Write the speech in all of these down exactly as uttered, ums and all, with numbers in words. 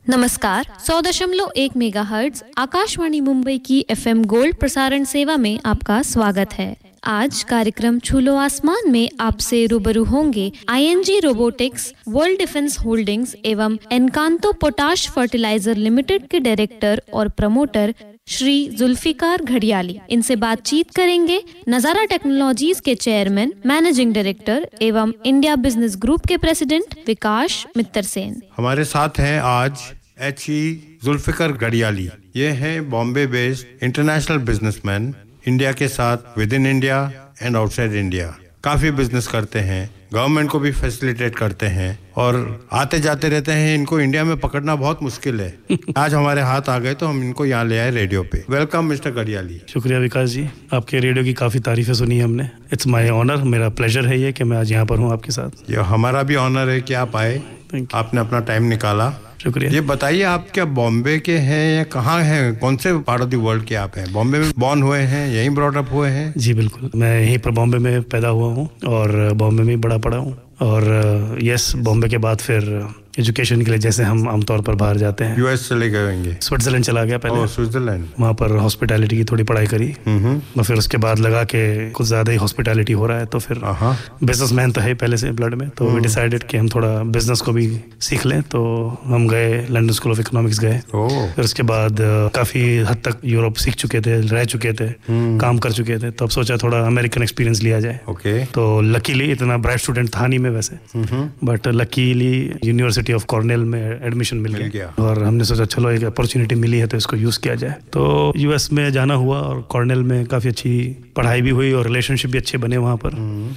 नमस्कार, सौ दशमलव एक मेगाहर्ट्ज आकाशवाणी मुंबई की एफएम गोल्ड प्रसारण सेवा में आपका स्वागत है। आज कार्यक्रम छूलो आसमान में आपसे रूबरू होंगे ING robotics, world defence holdings एवं एनकांतो पोटाश फर्टिलाइजर लिमिटेड के डायरेक्टर और प्रमोटर श्री जुल्फिकार घड़ियाली। इनसे बातचीत करेंगे नजारा टेक्नोलॉजीज के चेयरमैन, मैनेजिंग डायरेक्टर एवं इंडिया बिजनेस ग्रुप के प्रेसिडेंट विकास मित्तर सेन। हमारे साथ हैं आज एच ई जुल्फिकार घड़ियाली। ये हैं Bombay based international businessman, India के साथ within India and outside India काफी बिजनेस करते हैं, गवर्नमेंट को भी फैसिलिटेट करते हैं और आते जाते रहते हैं। इनको इंडिया में पकड़ना बहुत मुश्किल है। आज हमारे हाथ आ गए तो हम इनको यहाँ ले आए रेडियो पे। Welcome mister Ghadiyali. शुक्रिया विकास जी, आपके रेडियो की काफ़ी तारीफें सुनी हमने। इट्स माय ऑनर, मेरा प्लेजर है ये कि मैं आज यहाँ पर हूँ आपके साथ। ये हमारा भी ऑनर है कि आप आए, आपने अपना टाइम निकाला। शुक्रिया। ये बताइए, आप क्या बॉम्बे के हैं या कहाँ हैं, कौन से पार्ट ऑफ द वर्ल्ड के आप हैं? बॉम्बे में बॉर्न हुए हैं, यहीं ब्रॉट अप हुए हैं? जी बिल्कुल, मैं यहीं पर बॉम्बे में पैदा हुआ हूँ और बॉम्बे में बड़ा पड़ा हूँ। और यस, बॉम्बे के बाद फिर एजुकेशन के लिए जैसे हम आमतौर पर बाहर जाते हैं, यूएस चले गए होंगे? स्विट्जरलैंड चला गया पहले। स्विट्जरलैंड, वहाँ पर हॉस्पिटैलिटी की थोड़ी पढ़ाई करी और फिर उसके बाद लगा कि कुछ ज़्यादा ही हॉस्पिटैलिटी हो रहा है, तो फिर बिजनेसमैन तो है पहले से ब्लड में, तो वी डिसाइडेड कि हम थोड़ा बिजनेस को भी सीख लें। तो हम गए लंदन स्कूल ऑफ इकोनॉमिक्स गए। फिर उसके बाद काफ़ी हद तक यूरोप सीख चुके थे, रह चुके थे, काम कर चुके थे, तो अब सोचा थोड़ा अमेरिकन एक्सपीरियंस लिया जाए। ओके। तो लकीली इतना ब्राइट स्टूडेंट था नहीं मैं वैसे, but luckily university of Cornell में एडमिशन मिल गया, गया और हमने सोचा चलो एक अपॉर्चुनिटी मिली है तो इसको यूज किया जाए। तो यूएस में जाना हुआ और कॉर्नेल में काफी अच्छी पढ़ाई भी हुई और रिलेशनशिप भी अच्छे बने वहाँ पर।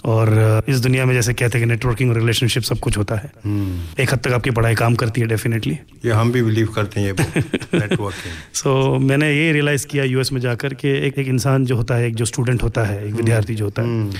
और इस दुनिया में जैसे कहते हैं कि नेटवर्किंग और रिलेशनशिप सब कुछ होता है, एक हद तक आपकी पढ़ाई काम करती है डेफिनेटली। ये हम भी बिलीव करते हैं नेटवर्किंग। सो मैंने ये रियलाइज किया यूएस में जाकर के एक एक इंसान जो होता है, एक जो स्टूडेंट होता है, एक विद्यार्थी जो होता है,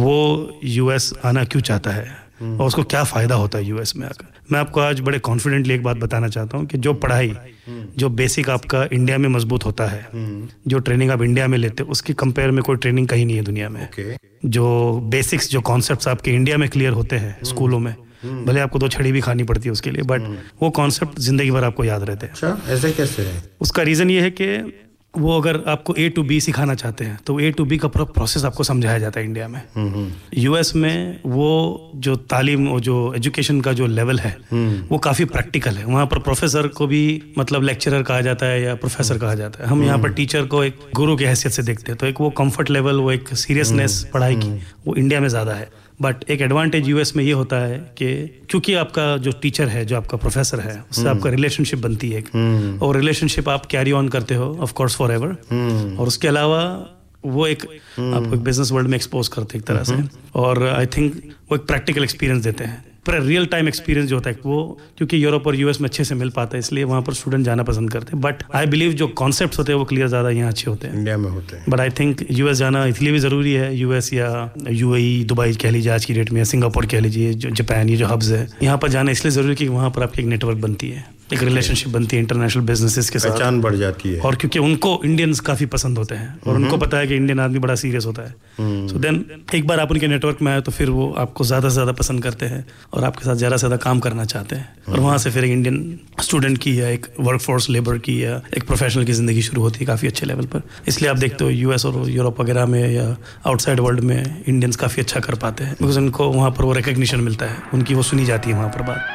वो यूएस आना क्यों चाहता है और उसको क्या फायदा होता है यूएस में आकर। मैं आपको आज बड़े कॉन्फिडेंटली एक बात बताना चाहता हूँ कि जो पढ़ाई, जो बेसिक आपका इंडिया में मजबूत होता है, जो ट्रेनिंग आप इंडिया में लेते हो, उसकी कंपेयर में कोई ट्रेनिंग कहीं नहीं है दुनिया में। okay. जो बेसिक्स, जो कॉन्सेप्ट्स आपके इंडिया में क्लियर होते हैं स्कूलों में, भले आपको दो छड़ी भी खानी पड़ती है उसके लिए, बट वो कॉन्सेप्ट जिंदगी भर आपको याद रहते हैं। अच्छा, ऐसे कैसे है? उसका रीजन ये है कि वो अगर आपको ए टू बी सिखाना चाहते हैं तो ए टू बी का पूरा प्रोसेस आपको समझाया जाता है इंडिया में। यूएस में वो जो तालीम, वो जो एजुकेशन का जो लेवल है वो काफ़ी प्रैक्टिकल है। वहाँ पर प्रोफेसर को भी मतलब लेक्चरर कहा जाता है या प्रोफेसर कहा जाता है। हम यहाँ पर टीचर को एक गुरु की हैसियत से देखते हैं, तो एक वो कंफर्ट लेवल, वो एक सीरियसनेस पढ़ाई की, वो इंडिया में ज़्यादा है। बट एक एडवांटेज यूएस में ये होता है कि क्योंकि आपका जो टीचर है, जो आपका प्रोफेसर है, उससे आपका रिलेशनशिप बनती है और रिलेशनशिप आप कैरी ऑन करते हो ऑफ कोर्स फॉर एवर। और उसके अलावा वो एक आपको एक बिजनेस वर्ल्ड में एक्सपोज करते हैं एक तरह से, और आई थिंक वो एक प्रैक्टिकल एक्सपीरियंस देते हैं, पर रियल टाइम एक्सपीरियंस जो होता है वो, क्योंकि यूरोप और यूएस में अच्छे से मिल पाता है, इसलिए वहाँ पर स्टूडेंट जाना पसंद करते हैं। बट आई बिलीव जो कॉन्सेप्ट्स होते हैं वो क्लियर ज़्यादा यहाँ अच्छे होते हैं, इंडिया में होते हैं। बट आई थिंक यूएस जाना इसलिए भी ज़रूरी है, यूएस या यूएई, दुबई कह लीजिए आज की डेट में, या सिंगापुर कह लीजिए, जो जापान, ये जो हब्स है, यहाँ पर जाना इसलिए ज़रूरी कि वहाँ पर आपकी एक नेटवर्क बनती है, एक रिलेशनशिप बनती है इंटरनेशनल बिजनेसेस के साथ, पहचान बढ़ जाती है। और क्योंकि उनको इंडियंस काफ़ी पसंद होते हैं और उनको पता है कि इंडियन आदमी बड़ा सीरियस होता है, सो देन एक बार आप उनके नेटवर्क में आए तो फिर वो आपको ज़्यादा से ज़्यादा पसंद करते हैं और आपके साथ ज़्यादा से ज़्यादा काम करना चाहते हैं। और वहाँ से फिर एक इंडियन स्टूडेंट की या एक वर्कफोर्स लेबर की या एक प्रोफेशनल की ज़िंदगी शुरू होती है काफ़ी अच्छे लेवल पर। इसलिए आप देखते हो यूएस और यूरोप वगैरह में या आउटसाइड वर्ल्ड में इंडियंस काफ़ी अच्छा कर पाते हैं, बिकॉज उनको वहाँ पर वो रिकग्निशन मिलता है, उनकी वो सुनी जाती है वहाँ पर बात।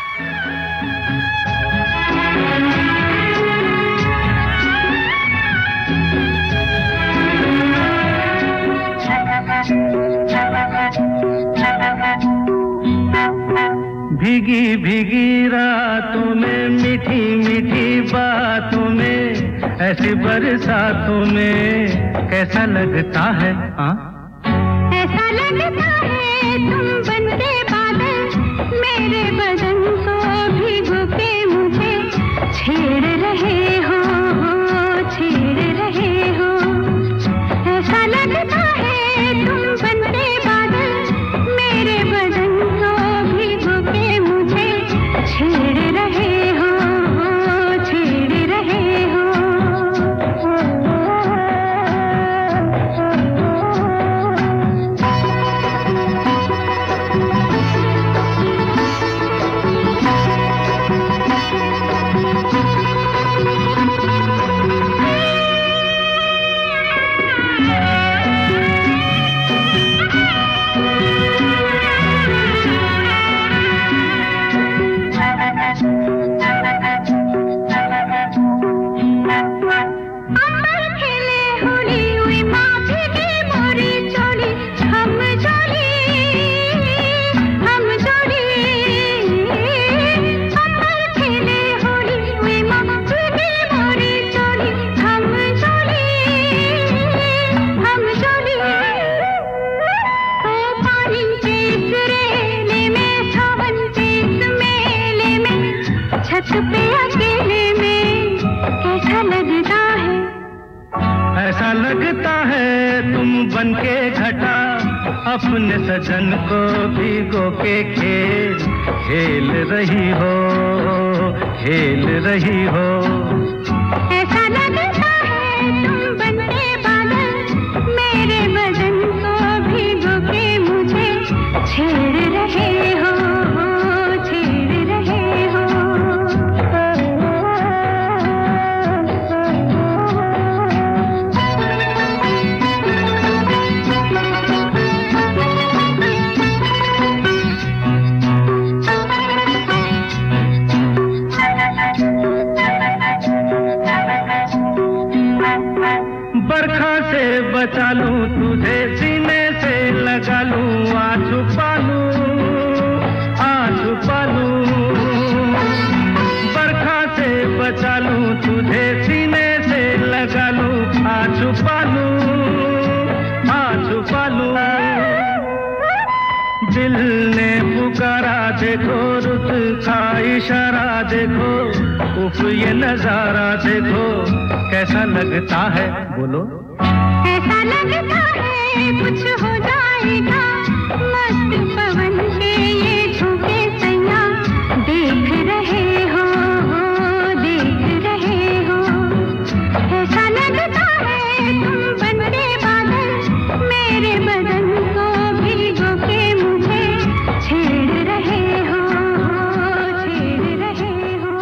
भीगी भीगी रातों में, मीठी मीठी बातों में, ऐसी बरसातों में कैसा लगता है? हाँ, ऐसा लगता है तुम बनके बादल, मेरे बदन को भिगो के मुझे छेड़ रहे हो, छेड़ रहे हो। ऐसा लगता है तुम बनके बादल, मेरे बदन को भिगो के मुझे छेड़ रहे हो, छेड़ रहे हो। छत पे अकेले में कैसा लगता है? ऐसा लगता है तुम बनके घटा अपने सजन को भिगो के खेल खेल रही हो, खेल रही हो। ऐसा लगता है तुम बनके बादल मेरे बदन को भिगो के मुझे छेड़ रहे हो, छेड़ रहे हो। बरखा से बचा लूं तुझे, सीने से लगा लूं, आ छुपा लूं, आ छुपा लूं। बरखा से बचा लूं तुझे, सीने से लगा लूं, आ छुपा लूं, आ छुपा लूं। दिल ने पुकारा देखो, रुत का इशारा देखो, उफ ये नजारा देखो, कैसा लगता है बोलो? ऐसा लगता है कुछ हो जाएगा, मस्त पवन के ये झोंके सैया देख रहे हो, देख रहे हो। ऐसा लगता है तुम बनके बादल मेरे बदन को भिगो के मुझे छेड़ रहे हो, छेड़ रहे हो।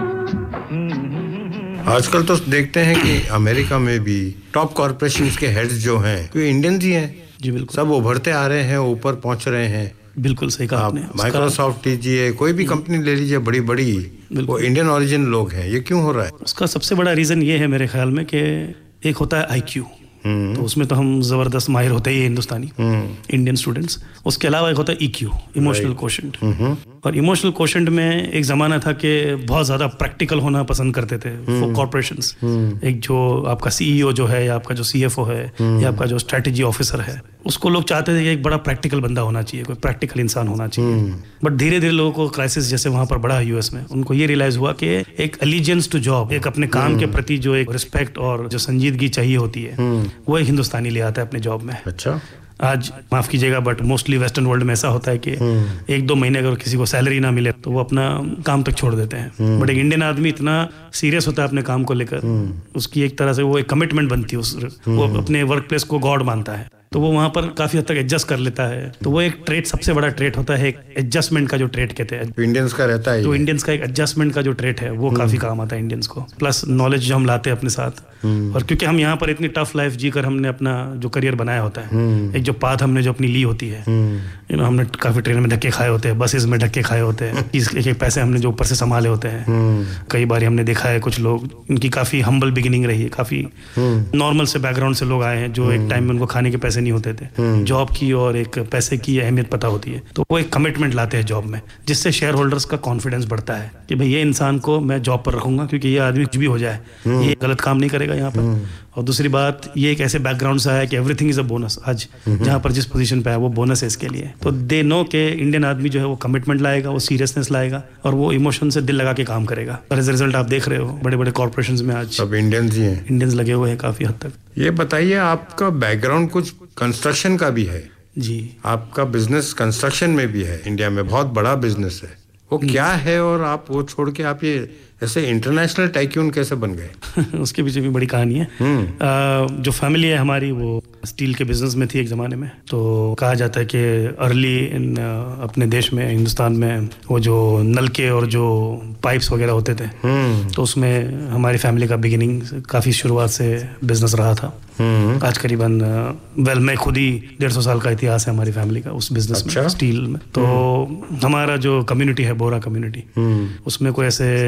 आजकल तो देखते हैं कि अमेरिका में भी टॉप कॉर्पोरेशंस के हेड्स जो हैं कोई इंडियंस ही हैं। जी बिल्कुल, सब उभरते आ रहे हैं, ऊपर पहुंच रहे हैं। बिल्कुल सही कहा आपने। माइक्रोसॉफ्ट लीजिए, कोई भी कंपनी ले लीजिए बड़ी बड़ी, वो इंडियन ओरिजिन लोग हैं। ये क्यों हो रहा है? उसका सबसे बड़ा रीजन ये है मेरे ख्याल में कि एक होता है आईक्यू, तो उसमें तो हम जबरदस्त माहिर होते ही हिंदुस्तानी इंडियन स्टूडेंट्स। उसके अलावा एक होता है ईक्यू, इमोशनल कोशेंट। और इमोशनल कोशेंट में एक जमाना था कि बहुत ज्यादा प्रैक्टिकल होना पसंद करते थे फॉर कॉर्पोरेशंस। एक जो आपका सीईओ जो है, या आपका जो सीएफओ है, या आपका जो स्ट्रेटजी ऑफिसर है, उसको लोग चाहते थे कि एक बड़ा प्रैक्टिकल बंदा होना चाहिए, कोई प्रैक्टिकल इंसान होना चाहिए। बट धीरे धीरे लोगों को क्राइसिस जैसे वहां पर बढ़ा यूएस में, उनको ये रियलाइज हुआ कि एक अलीजेंस टू जॉब, एक अपने काम के प्रति जो एक रिस्पेक्ट और जो संजीदगी चाहिए होती है, वो एक हिंदुस्तानी ले आता है अपने जॉब में। अच्छा, आज माफ कीजिएगा बट मोस्टली वेस्टर्न वर्ल्ड में ऐसा होता है कि एक दो महीने अगर किसी को सैलरी ना मिले तो वो अपना काम तक छोड़ देते हैं। बट एक इंडियन आदमी इतना सीरियस होता है अपने काम को लेकर, उसकी एक तरह से वो एक कमिटमेंट बनती है, उस वो अपने वर्क प्लेस को गॉड मानता है, तो वो वहां पर काफी हद तक एडजस्ट कर लेता है। तो वो एक ट्रेट, सबसे बड़ा ट्रेट होता है एडजस्टमेंट का, जो ट्रेट कहते हैं इंडियंस का रहता है। तो इंडियंस का एक एडजस्टमेंट का जो ट्रेट है वो काफी काम आता है इंडियंस को। प्लस नॉलेज जो हम लाते हैं अपने साथ, और क्योंकि हम यहाँ पर इतनी टफ लाइफ जीकर हमने अपना जो करियर बनाया होता है, एक जो पाथ हमने जो अपनी ली होती है, यू नो हमने काफी ट्रेन में धक्के खाए होते हैं, बसेस में धक्के खाए होते हैं, एक एक पैसे हमने जो ऊपर से संभाले होते हैं। कई बार हमने देखा है कुछ लोग, उनकी काफी हम्बल बिगिनिंग रही है, काफी नॉर्मल से बैकग्राउंड से लोग आए हैं, जो एक टाइम में उनको खाने के पैसे नहीं होते थे, जॉब की और एक पैसे की अहमियत पता होती है, तो वो एक कमिटमेंट लाते हैं जॉब में, जिससे शेयर होल्डर्स का कॉन्फिडेंस बढ़ता है कि भाई ये इंसान को मैं जॉब पर रखूंगा, क्योंकि ये आदमी कुछ भी हो जाए ये गलत काम नहीं करेगा यहाँ पर। और दूसरी बात, ये एक ऐसे बैकग्राउंड से आया कि एवरीथिंग इज अ बोनस। आज जहाँ पर जिस पोजीशन पे है वो बोनस है इसके लिए। तो दे नो के इंडियन आदमी जो है वो कमिटमेंट लाएगा, वो सीरियसनेस लाएगा, और वो इमोशन से दिल लगा के काम करेगा। और एज रिजल्ट आप देख रहे हो बड़े बड़े कॉर्पोरेशंस में आज सब इंडियंस ही हैं। इंडियंस लगे हुए हैं काफी हद तक। ये बताइए, आपका बैकग्राउंड कुछ कंस्ट्रक्शन का भी है? जी, आपका बिजनेस कंस्ट्रक्शन में भी है, इंडिया में बहुत बड़ा बिजनेस है, वो क्या है? और आप वो छोड़ के आप ये ऐसे इंटरनेशनल टाइकून कैसे बन गए? उसके पीछे भी बड़ी कहानी है। आ, जो फैमिली है हमारी वो स्टील के बिजनेस में थी एक ज़माने में। तो कहा जाता है कि अर्ली इन अपने देश में, हिंदुस्तान में, वो जो नलके और जो पाइप्स वगैरह होते थे, तो उसमें हमारी फैमिली का बिगिनिंग काफ़ी शुरुआत से बिजनेस रहा था। आज करीबन वेल मैं खुद ही डेढ़ सौ साल का इतिहास है हमारी फैमिली का उस बिजनेस अच्छा? में, स्टील में। तो हमारा जो कम्युनिटी है, बोरा कम्युनिटी, उसमें कोई ऐसे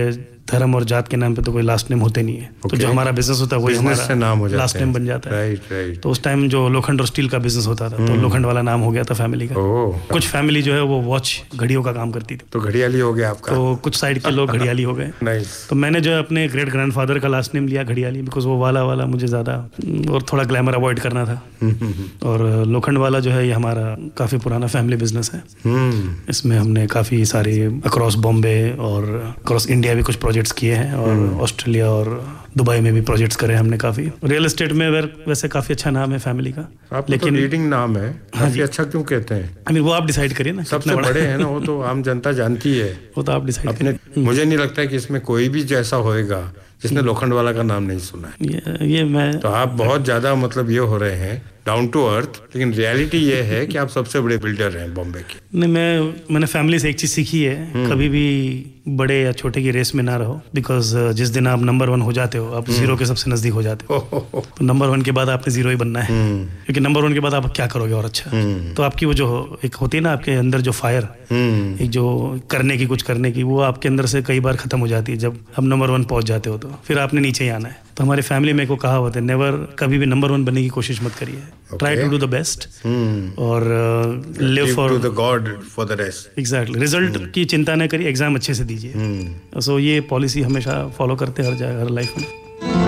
धर्म और जात के नाम पे तो कोई लास्ट नेम होते नहीं है। okay. तो जो हमारा बिजनेस होता है वही हमारा लास्ट नेम बन जाता है। Right right. तो उस टाइम जो लोखंड और स्टील का बिजनेस होता था तो लोखंड वाला नाम हो गया था फैमिली का। oh. कुछ फैमिली जो है वो वॉच घड़ियों का काम करती थी, तो घड़ियाली हो गया आपका। तो कुछ साइड के लोग घड़ियाली हो गए। nice. तो मैंने जो है अपने ग्रेट ग्रैंडफादर का लास्ट नेम लिया घड़ियाली, बिकॉज वो वाला वाला मुझे ज्यादा और थोड़ा ग्लैमर अवॉइड करना था। और लोखंड वाला जो है ये हमारा काफी पुराना फैमिली बिजनेस है। इसमें हमने काफी सारे अक्रॉस बॉम्बे और अक्रॉस इंडिया भी कुछ प्रोजेक्ट्स किए हैं, और ऑस्ट्रेलिया और दुबई में भी प्रोजेक्ट्स करे हमने काफी। रियल एस्टेट में वैसे काफी अच्छा नाम है फैमिली का, लेकिन तो रीडिंग नाम है। काफी अच्छा क्यों कहते हैं? आई मीन वो आप डिसाइड करिए ना, सबसे बड़े हैं ना वो, तो आम जनता जानती है, वो तो आप डिसाइड अपने। मुझे नहीं लगता है कि इसमें कोई भी जैसा होएगा जिसने लोखंड वाला का नाम नहीं सुना है। ये, ये मैं तो आप बहुत ज्यादा मतलब ये हो रहे हैं डाउन टू अर्थ, लेकिन रियलिटी ये है कि आप सबसे बड़े बिल्डर हैं बॉम्बे के। नहीं, मैं मैंने फैमिली से एक चीज सीखी है, कभी भी बड़े या छोटे की रेस में ना रहो, बिकॉज जिस दिन आप नंबर वन हो जाते हो आप जीरो के सबसे नजदीक हो जाते हो। तो नंबर वन के बाद आपने जीरो ही बनना है, क्योंकि नंबर वन के बाद आप क्या करोगे और अच्छा। तो आपकी वो जो एक होती है ना आपके अंदर जो फायर, एक जो करने की कुछ करने की, वो आपके अंदर से कई बार खत्म हो जाती है जब हम नंबर वन पहुंच जाते हो, तो फिर आपने नीचे ही आना है। तो हमारी फैमिली में को कहा होता है, नेवर कभी भी नंबर वन बनने की कोशिश मत करिए, try to do the best और live for the god for the rest. Exactly, result की चिंता न करिए, एग्जाम अच्छे से दीजिए। सो ये पॉलिसी हमेशा फॉलो करते हर जगह, हर लाइफ में।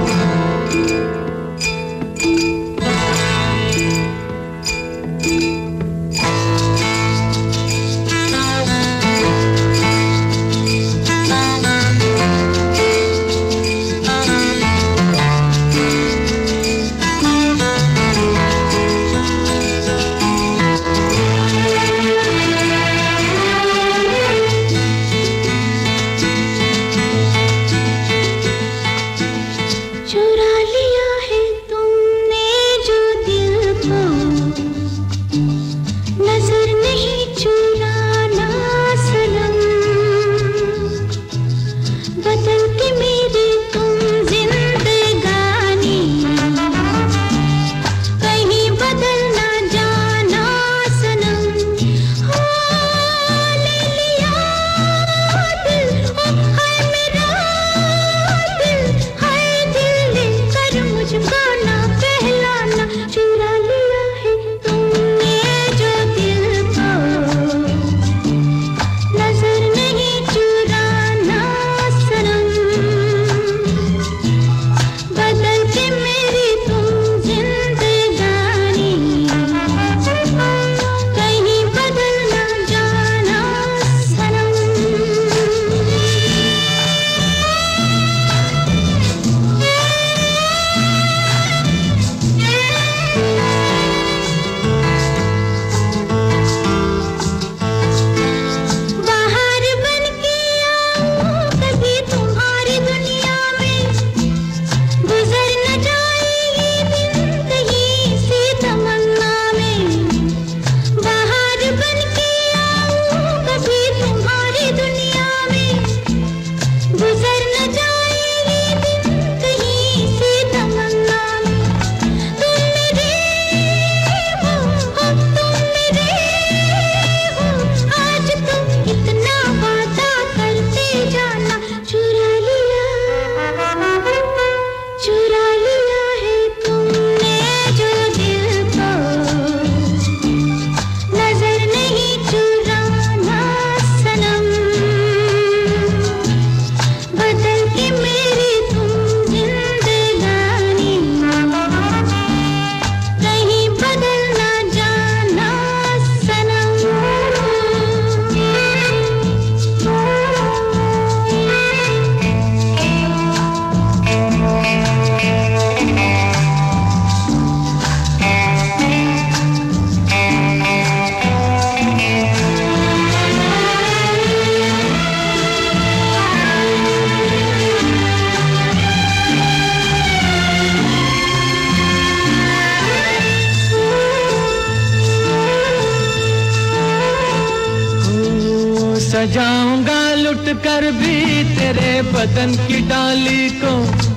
सजाऊंगा लुट कर भी तेरे बदन की डाली को,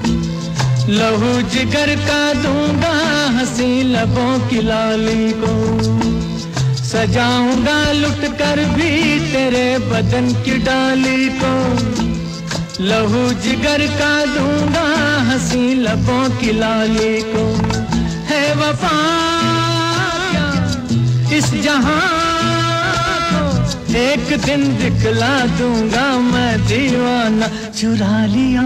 लहू जिगर का दूंगा हंसी लबों की लाली को। सजाऊंगा लुट कर भी तेरे बदन की डाली को, लहू जिगर का दूंगा हंसी लबों की लाली को है वफा क्या इस जहां को एक दिन दिखला दूंगा मैं दीवाना चुरा लिया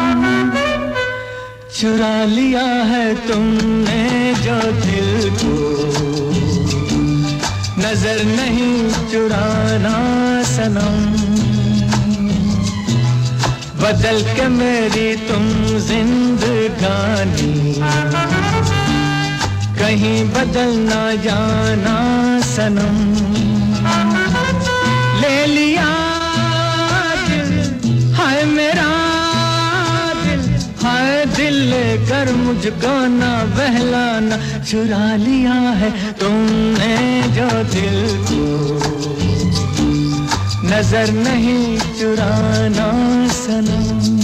चुरा लिया है तुमने जो दिल को नजर नहीं चुराना सनम बदल के मेरी तुम जिंदगानी कहीं बदल ना जाना सनम ले लिया दिल हाय मेरा दिल हाय दिल लेकर मुझको ना बहलाना चुरा लिया है तुमने जो दिल को नजर नहीं चुराना सनम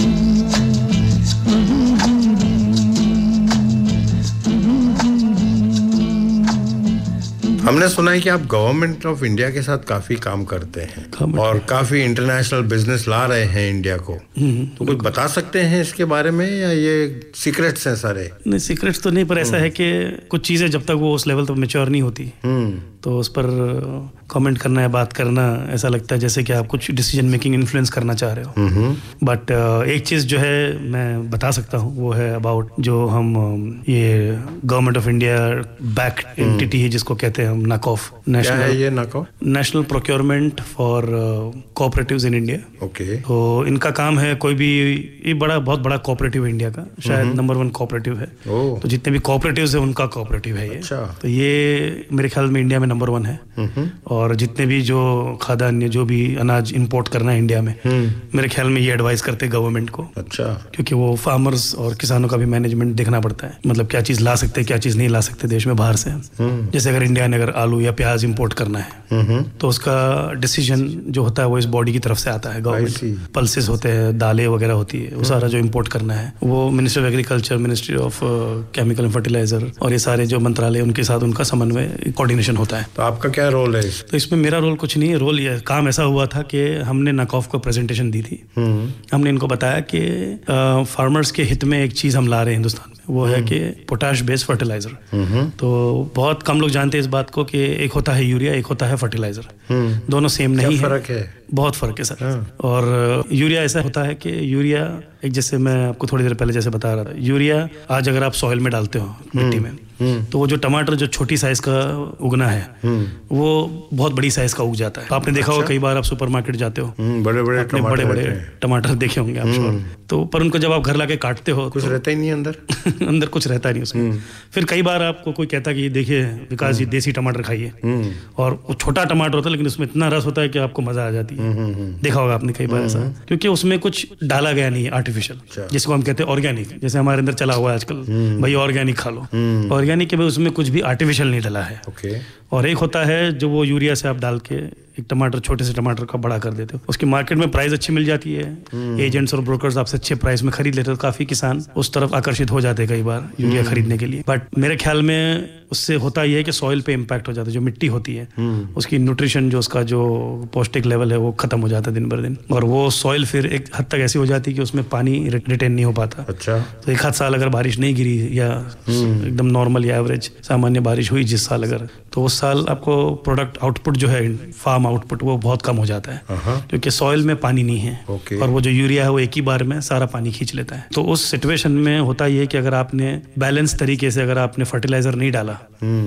हमने सुना है कि आप गवर्नमेंट ऑफ इंडिया के साथ काफी काम करते हैं और काफी इंटरनेशनल बिजनेस ला रहे हैं इंडिया को, तो कुछ बता सकते हैं इसके बारे में या ये सीक्रेट्स हैं सारे? नहीं, सीक्रेट्स तो नहीं, पर ऐसा है कि कुछ चीजें जब तक वो उस लेवल तक मैच्योर नहीं होती तो उस पर कमेंट करना या बात करना ऐसा लगता है जैसे कि आप कुछ डिसीजन मेकिंग इन्फ्लुएंस करना चाह रहे हो। बट uh, एक चीज़ जो है मैं बता सकता हूँ वो है अबाउट जो हम uh, ये government of India back entity है जिसको कहते हैं हम नाकॉफ, नेशनल है ये NACOF? National procurement for cooperatives in India. Okay. तो इनका काम है कोई भी, ये बड़ा बहुत बड़ा कोऑपरेटिव इंडिया का, शायद नंबर वन कोऑपरेटिव है। तो जितने भी कोऑपरेटिव्स है उनका कोऑपरेटिव है ये। तो ये मेरे ख्याल में इंडिया में नंबर वन है। और जितने भी जो खाद्यान्न जो भी अनाज इंपोर्ट करना है इंडिया में, मेरे ख्याल में ये एडवाइस करते हैं गवर्नमेंट को। अच्छा। क्योंकि वो फार्मर्स और किसानों का भी मैनेजमेंट देखना पड़ता है, मतलब क्या चीज ला सकते हैं क्या चीज नहीं ला सकते देश में बाहर से। जैसे अगर इंडिया ने अगर आलू या प्याज इंपोर्ट करना है तो उसका डिसीजन जो होता है वो इस बॉडी की तरफ से आता है, गवर्नमेंट पल्सेस होते हैं, दालें वगैरह होती है, वो सारा जो इंपोर्ट करना है वो ministry of agriculture, ministry of chemical and fertiliser और ये सारे जो मंत्रालय उनके साथ उनका समन्वय कोऑर्डिनेशन होता है। तो आपका क्या रोल है इस? तो इसमें मेरा रोल कुछ नहीं है, रोल ये काम ऐसा हुआ था कि हमने नाकॉफ को प्रेजेंटेशन दी थी। हमने इनको बताया कि फार्मर्स के हित में एक चीज हम ला रहे हैं हिंदुस्तान में, वो है कि पोटाश बेस्ड फर्टिलाइजर। तो बहुत कम लोग जानते हैं इस बात को कि एक होता है यूरिया, एक होता है फर्टिलाइजर, दोनों सेम नहीं है। फर्क है? बहुत फर्क है सर। और यूरिया ऐसा होता है कि यूरिया एक, जैसे मैं आपको थोड़ी देर पहले जैसे बता रहा था, यूरिया आज अगर आप सॉइल में डालते हो मिट्टी में, तो वो जो टमाटर जो छोटी साइज का उगना है वो बहुत बड़ी साइज का उग जाता है। तो आपने देखा होगा कई बार आप सुपरमार्केट जाते हो, बड़े बड़े टमाटर बड़े बड़े टमाटर देखे होंगे आप श्योर। तो पर उनको जब आप घर लाके काटते हो कुछ रहता ही नहीं अंदर अंदर कुछ रहता नहीं उसमें। फिर कई बार आपको कोई कहता है कि देखिए विकास जी देसी टमाटर खाइए, और वो छोटा टमाटर होता है लेकिन उसमें इतना रस होता है कि आपको मजा आ जाती है। देखा होगा आपने कई बार ऐसा, क्योंकि उसमें कुछ डाला गया नहीं है आर्टिफिशियल, जिसको हम कहते हैं ऑर्गेनिक। जैसे हमारे अंदर चला हुआ है आजकल, भाई ऑर्गेनिक खा लो, ऑर्गेनिक के भाई उसमें कुछ भी आर्टिफिशियल नहीं डाला है। okay. और एक होता है जो वो यूरिया से आप डाल के एक टमाटर, छोटे से टमाटर का बड़ा कर देते हो, उसकी मार्केट में प्राइस अच्छी मिल जाती है, एजेंट्स और ब्रोकर्स आपसे अच्छे प्राइस में खरीद लेते हो, काफी किसान उस तरफ आकर्षित हो जाते हैं कई बार यूरिया खरीदने के लिए। बट मेरे ख्याल में उससे होता यह है कि सॉइल पे इम्पैक्ट हो जाता है, जो मिट्टी होती है उसकी न्यूट्रिशन, जो उसका जो पौष्टिक लेवल है वो खत्म हो जाता है दिन बर दिन, और वो सॉइल फिर एक हद तक ऐसी हो जाती है कि उसमें पानी रिटेन नहीं हो पाता। अच्छा। तो एक आध साल अगर बारिश नहीं गिरी या एकदम नॉर्मल या एवरेज सामान्य बारिश हुई जिस साल अगर, तो उस साल आपको प्रोडक्ट आउटपुट जो है, फार्म आउटपुट, वो बहुत कम हो जाता है, क्योंकि सॉइल में पानी नहीं है। okay. और वो जो यूरिया है वो एक ही बार में सारा पानी खींच लेता है। तो उस सिचुएशन में होता ये कि अगर आपने बैलेंस तरीके से अगर आपने फर्टिलाइजर नहीं डाला,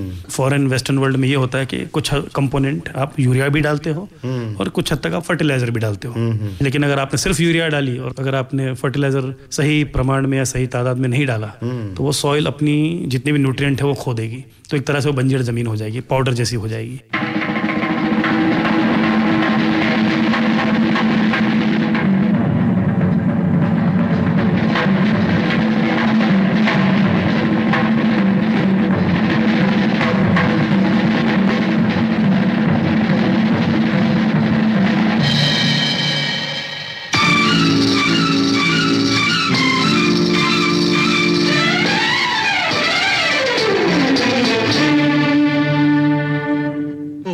फॉरेन वेस्टर्न वर्ल्ड में ये होता है कि कुछ कंपोनेंट आप यूरिया भी डालते हो और कुछ हद तक आप फर्टिलाइजर भी डालते हो, लेकिन अगर आपने सिर्फ यूरिया डाली और अगर आपने फर्टिलाइजर सही प्रमाण में या सही तादाद में नहीं डाला, तो वो सॉइल अपनी जितने भी न्यूट्रिएंट है वो खो देगी। तो एक तरह से वो बंजर जमीन हो जाएगी, पाउडर जैसी हो जाएगी।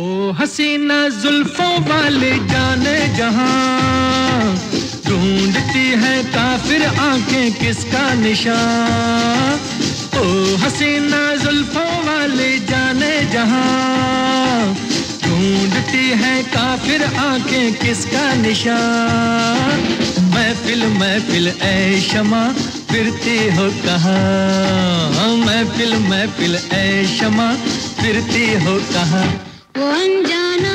हसीना जुल्फों वाले जाने जहां ढूंढ ढूंढती है काफिर आंखें किसका निशान ओ हसीना जुल्फों वाली जाने जहां ढूंढती है काफिर आंखें किसका निशान महफिल महफिल ऐ शमा फिरती हो कहाँ महफिल महफिल ऐ शमा फिरती हो कहाँ वो अनजाना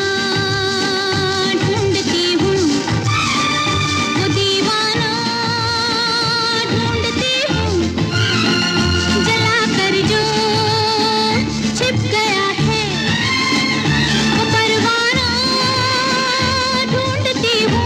ढूंढती हूँ वो दीवाना ढूंढती हूँ जला कर जो छिप गया है वो परवाना ढूंढती हूँ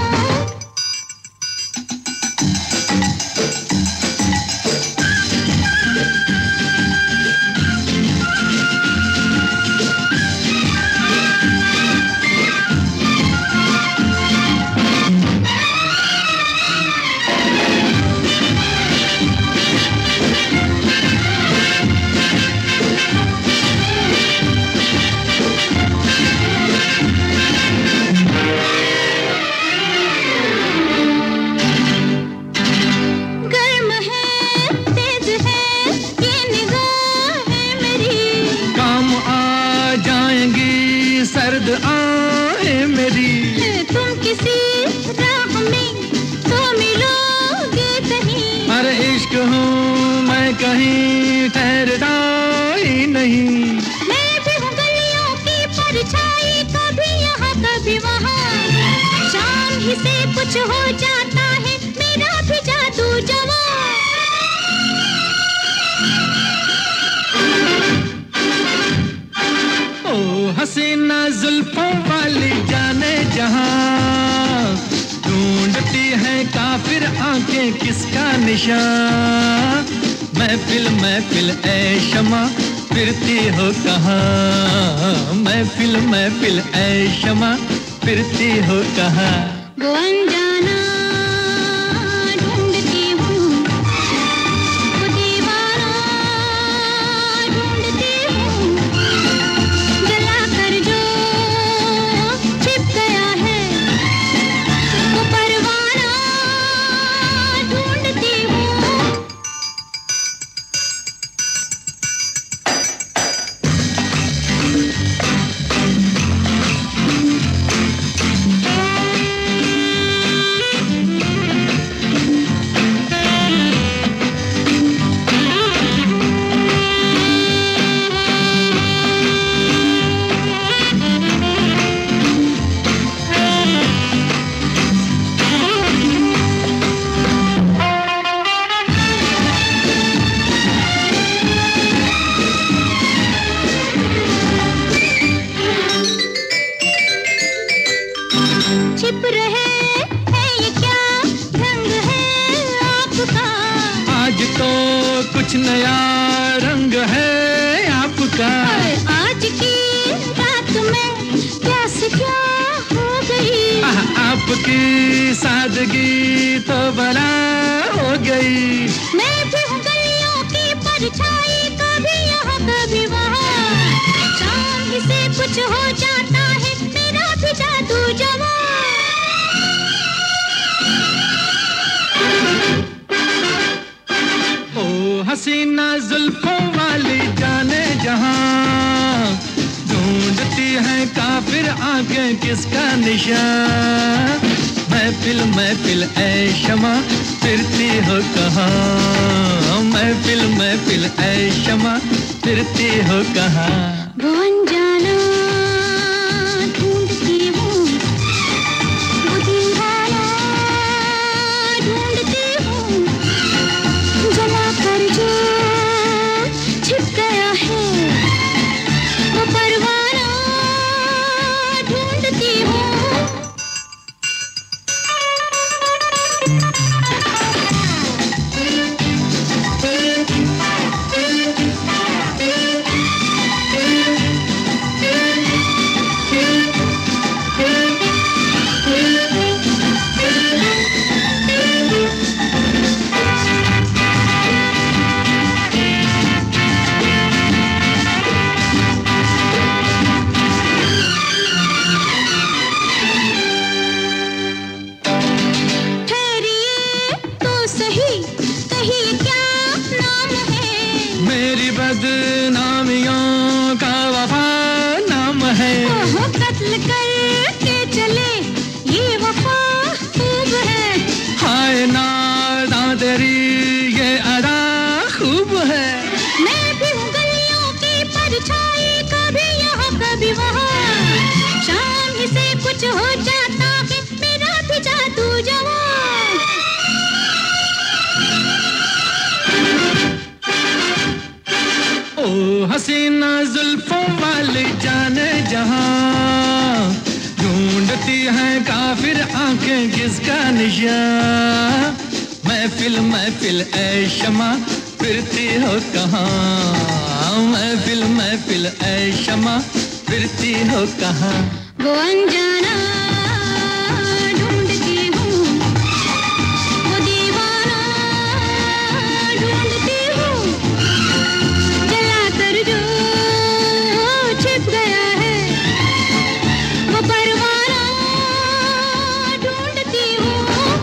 कहीं ठहरता ही नहीं मैं भी हूँ गलियों की परछाई कभी यहाँ कभी वहाँ शाम ही से कुछ हो जाता है मेरा भी जादू जवां ओ हसीना जुल्फों वाली जाने जहां ढूंढती है काफिर आंखें किसका निशान महफिल महफिल ऐ शमा फिरती हो कहाँ महफिल महफिल ऐ शमा फिरती हो कहाँ वो अनजाना ढूंढती हूँ वो दीवाना ढूंढती हूँ जला कर जो छिप गया है वो परवाना ढूंढती हूँ कुछ नया रंग है आपका आज की रात में क्या से क्या हो गई आपकी सादगी तो बला हो गई मैं भी हूँ गलियों की परछाई कभी यहाँ कभी वहाँ शाम ही से कुछ हो जाता है मेरा भी जादू जवां हसीना जुल्फों वाली जाने जहां ढूंढती है काफिर आंखें किसका निशान महफिल महफिल ऐ शमा फिरती हो कहाँ महफिल महफिल ऐ शमा फिरती हो कहाँ वो अनजाना ढूंढती हूँ वो दीवाना ढूंढती हूँ जला कर जो छिप गया है वो परवाना ढूंढती हूँ बदनामियों का वफा नाम है। ओहो कत्ल करके चले ये वफा खूब है। हाय नादा तेरी ये अदा खूब है। मैं भी हूँ गलियों की परछाई, कभी यहाँ कभी वहाँ, शाम ही से कुछ हो जाता है मेरा भी जादू जवां। ओ हसीना जुल्फों वाली जाने जहां, ढूंढती है काफिर आंखें किसका निशान। महफिल महफिल ऐ शमा फिरती हो कहाँ, महफिल महफिल ऐ शमा फिरती हो कहाँ। वो अनजाना ढूंढती हूँ, वो दीवाना ढूंढती हूँ, जला कर जो छिप गया है वो परवाना ढूंढती हूँ।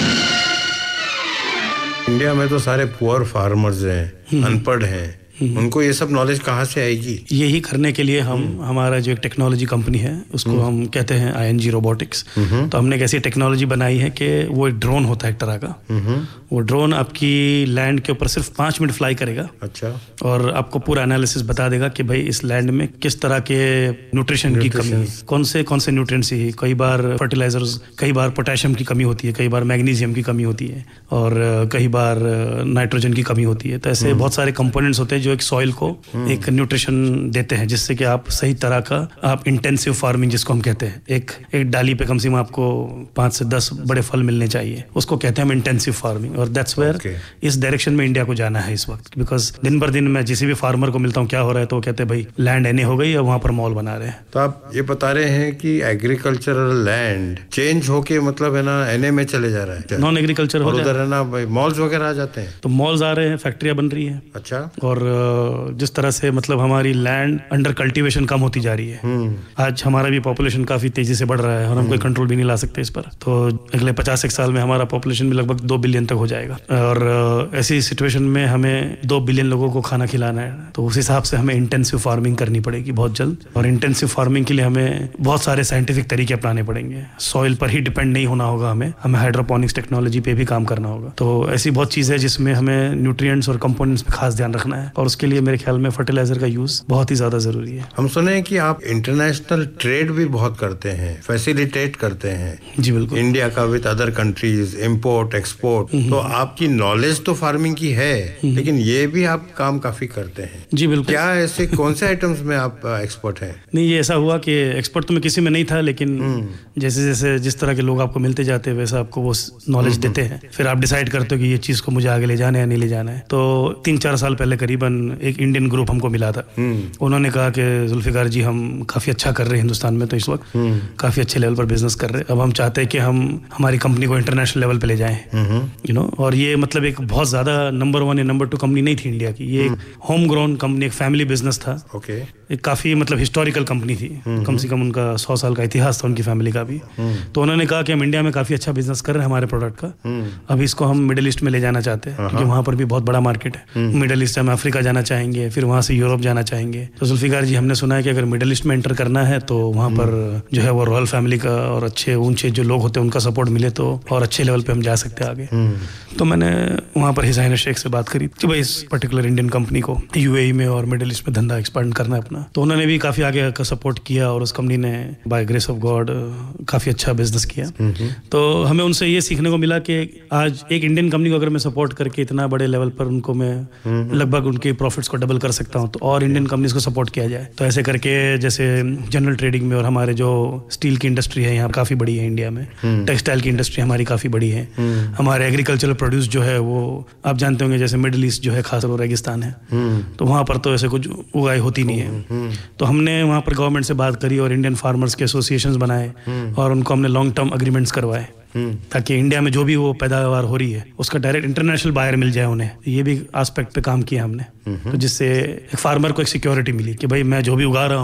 इंडिया में तो सारे पुअर फार्मर्स हैं, अनपढ़ हैं, उनको ये सब नॉलेज कहाँ से आएगी? यही करने के लिए हम हमारा जो एक टेक्नोलॉजी कंपनी है उसको हम कहते हैं आई एन जी रोबोटिक्स। तो हमने एक ऐसी टेक्नोलॉजी बनाई है कि वो एक ड्रोन होता है एक तरह का। वो ड्रोन आपकी लैंड के ऊपर सिर्फ पाँच मिनट फ्लाई करेगा। अच्छा। और आपको पूरा एनालिसिस बता देगा कि भाई इस लैंड में किस तरह के न्यूट्रिशन की कमी है, कौन से कौन से न्यूट्रिएंट्स ही, कई बार फर्टिलाइजर्स, कई बार पोटेशियम की कमी होती है, कई बार मैग्नीशियम की कमी होती है और कई बार नाइट्रोजन की कमी होती है। तो ऐसे बहुत सारे कंपोनेंट्स होते हैं जो एक सॉइल को एक न्यूट्रिशन देते हैं जिससे कि आप सही तरह का आप इंटेंसिव फार्मिंग जिसको हम कहते हैं, एक एक डाली पे कम से कम आपको पांच से दस बड़े फल मिलने चाहिए, उसको कहते हैं हम इंटेंसिव फार्मिंग। और दैट्स वेयर इस डायरेक्शन में इंडिया को जाना है इस वक्त। बिकॉज दिन भर दिन मैं किसी भी फार्मर को मिलता हूँ क्या हो रहा है तो वो कहते हैं भाई लैंड एने हो गई और वहां पर मॉल बना रहे हैं। तो आप ये बता रहे हैं कि एग्रीकल्चरल लैंड चेंज होके मतलब है ना एनए में चले जा रहा है, नॉन एग्रीकल्चर हो उधर है ना मॉल्स वगैरह आ जाते हैं। तो मॉल्स आ रहे हैं, फैक्ट्रियां बन रही है। अच्छा। और जिस तरह से मतलब हमारी लैंड अंडर कल्टीवेशन कम होती जा रही है, आज हमारा भी पॉपुलेशन काफी तेजी से बढ़ रहा है और हम कोई कंट्रोल भी नहीं ला सकते इस पर। तो अगले पचास एक साल में हमारा पॉपुलेशन भी लगभग दो बिलियन तक हो जाएगा और ऐसी सिचुएशन में हमें दो बिलियन लोगों को खाना खिलाना है। तो उस हिसाब से हमें इंटेंसिव फार्मिंग करनी पड़ेगी बहुत जल्द। और इंटेंसिव फार्मिंग के लिए हमें बहुत सारे साइंटिफिक तरीके अपनाने पड़ेंगे। सॉइल पर ही डिपेंड नहीं होना होगा, हमें हमें हाइड्रोपोनिक्स टेक्नोलॉजी पे भी काम करना होगा। तो ऐसी बहुत चीज है जिसमें हमें न्यूट्रिएंट्स और कंपोनेंट्स पे खास ध्यान रखना है और उसके लिए मेरे ख्याल में फर्टिलाइजर का यूज बहुत ही ज्यादा जरूरी है। हम सुने हैं कि आप इंटरनेशनल ट्रेड भी बहुत करते हैं, फैसिलिटेट करते हैं। जी बिल्कुल। इंडिया का with other countries, import export. तो आपकी नॉलेज तो फार्मिंग की है लेकिन ये भी आप काम काफी करते हैं। जी बिल्कुल। क्या ऐसे कौन से आइटम्स में आप एक्सपर्ट हैं? नहीं, ये ऐसा हुआ कि एक्सपर्ट तो मैं किसी में नहीं था, लेकिन जैसे जैसे जिस तरह के लोग आपको मिलते जाते हैं वैसा आपको वो नॉलेज देते हैं, फिर आप डिसाइड करते हो कि ये चीज को मुझे आगे ले जाना है या नहीं ले जाना है। तो तीन चार साल पहले करीबन एक इंडियन ग्रुप हमको मिला था। उन्होंने कहा कि जुल्फिकार जी हम काफी अच्छा कर रहे हैं हिंदुस्तान में, तो इस वक्त काफी अच्छे लेवल पर बिजनेस कर रहे हैं। अब हम चाहते हैं कि हम हमारी कंपनी को इंटरनेशनल लेवल पे ले जाएं, यू नो। और ये मतलब एक बहुत ज्यादा नंबर वन या नंबर टू कंपनी नहीं थी इंडिया की, ये एक होम ग्रोन कंपनी, एक फैमिली बिजनेस था। ओके। एक काफी मतलब हिस्टोरिकल कंपनी थी, कम से कम उनका सौ साल का इतिहास था उनकी फैमिली का भी। तो उन्होंने कहा कि हम इंडिया में काफी अच्छा बिजनेस कर रहे हैं हमारे प्रोडक्ट का, अब इसको हम मिडिल ईस्ट में ले जाना चाहते हैं क्योंकि वहां पर भी बहुत बड़ा मार्केट है। मिडिल ईस्ट से हम अफ्रीका जाना चाहेंगे, फिर वहां से यूरोप जाना चाहेंगे। तो जुल्फिकार जी हमने सुना है कि अगर मिडिल ईस्ट में एंटर करना है तो वहां पर जो है वो रॉयल फैमिली का और अच्छे ऊंचे जो लोग होते हैं उनका सपोर्ट मिले तो और अच्छे लेवल पे हम जा सकते हैं आगे। तो मैंने वहां पर हिज हाइनेस शेख से बात करी कि भाई इस पर्टिकुलर इंडियन कंपनी को यूएई में और मिडिल ईस्ट में धंधा एक्सपांड करना है अपना। तो उन्होंने भी काफी आगे का सपोर्ट किया और उस कंपनी ने बाय ग्रेस ऑफ गॉड काफी अच्छा बिजनेस किया। तो हमें उनसे ये सीखने को मिला कि आज एक इंडियन कंपनी को अगर मैं सपोर्ट करके इतना बड़े लेवल पर उनको मैं लगभग उनके प्रॉफिट्स को डबल कर सकता हूँ, तो और इंडियन कंपनीज को सपोर्ट किया जाए। तो ऐसे करके जैसे जनरल ट्रेडिंग में और हमारे जो स्टील की इंडस्ट्री है यहाँ काफी बड़ी है इंडिया में, टेक्सटाइल की इंडस्ट्री हमारी काफी बड़ी है, हमारे एग्रीकल्चरल प्रोड्यूस जो है वो आप जानते होंगे जैसे मिडिल ईस्ट जो है खास और रेगिस्तान है, तो वहाँ पर तो ऐसे कुछ उगाई होती नहीं है। तो हमने वहाँ पर गवर्नमेंट से बात करी और इंडियन फार्मर्स के एसोसिएशंस बनाए और उनको हमने लॉन्ग टर्म एग्रीमेंट्स करवाए ताकि इंडिया में जो भी वो पैदावार हो रही है उसका डायरेक्ट इंटरनेशनल बायर मिल जाए उन्हें। ये भी एस्पेक्ट पे काम किया हमने, तो जिससे एक फार्मर को एक सिक्योरिटी मिली कि भाई मैं जो भी उगा रहा हूँ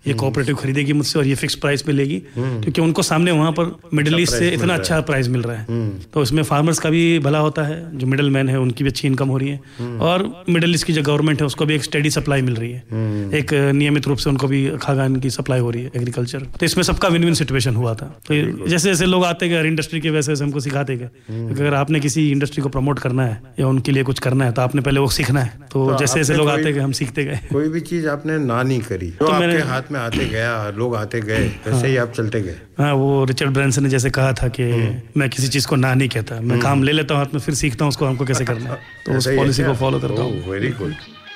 ये कोऑपरेटिव खरीदेगी मुझसे और ये फिक्स प्राइस पे लेगी, क्योंकि उनको सामने वहाँ पर मिडिल ईस्ट से इतना अच्छा प्राइस मिल रहा है। तो इसमें फार्मर्स का भी भला होता है, जो मिडिल मैन है उनकी भी अच्छी इनकम हो रही है, और मिडिल ईस्ट की जो गवर्नमेंट है उसको भी एक स्टेडी सप्लाई मिल रही है, एक नियमित रूप से उनको भी खाद्यान्न की सप्लाई हो रही है, एग्रीकल्चर। तो इसमें सबका विन विन सिचुएशन हुआ था। तो जैसे जैसे लोग आते गए हर इंडस्ट्री के, वैसे वैसे हमको सिखाते गए। अगर आपने किसी इंडस्ट्री को प्रमोट करना है या उनके लिए कुछ करना है तो आपने पहले वो सीखना है। तो, तो जैसे जैसे लोग आते गए हम सीखते गए। कोई भी चीज आपने ना नहीं करी, तो आपके हाथ में आते गया, लोग आते गए, वैसे ही आप चलते गए। हाँ, वो रिचर्ड ब्रांसन ने जैसे कहा था कि मैं किसी चीज को ना नहीं कहता, मैं काम ले लेता हूँ हाथ में, फिर सीखता हूँ उसको हमको कैसे करना है, तो उस पॉलिसी को फॉलो करता हूँ। Very good.